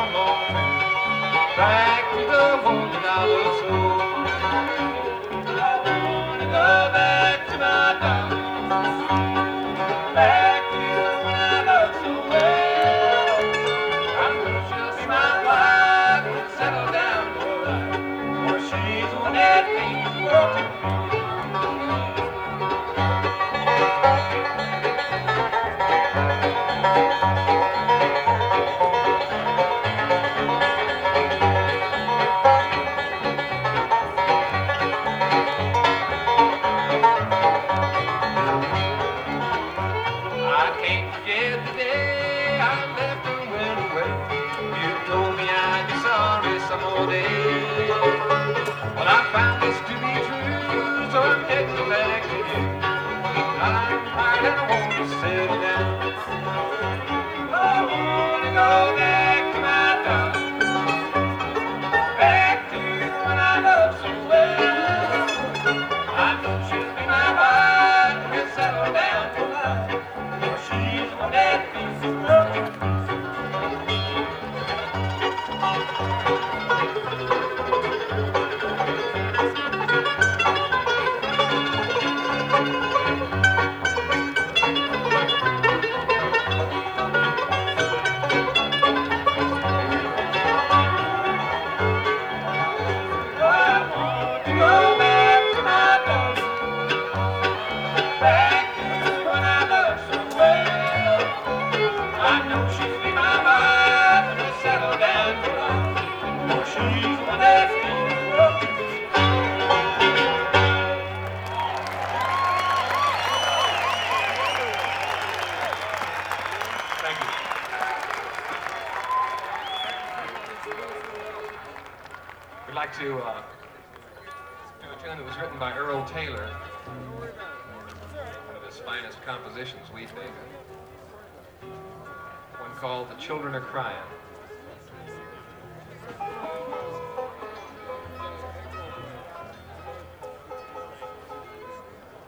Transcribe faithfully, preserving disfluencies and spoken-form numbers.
I'm on back to the home that I love so. I wanna go back to my darling, back to the one I love so well. I know she'll be my wife and settle down for life, for she's the one that means the world to me. But I found this to be true, so I'm heading back to you. I'm tired and I want to settle down. I want to go back to my darling, back to the one I love so well. I know she'll be my wife and we'll settle down for life, for she's the one that means the world to me. We'd like to uh, do a tune that was written by Earl Taylor, one of his finest compositions, we think. One called The Children Are Crying.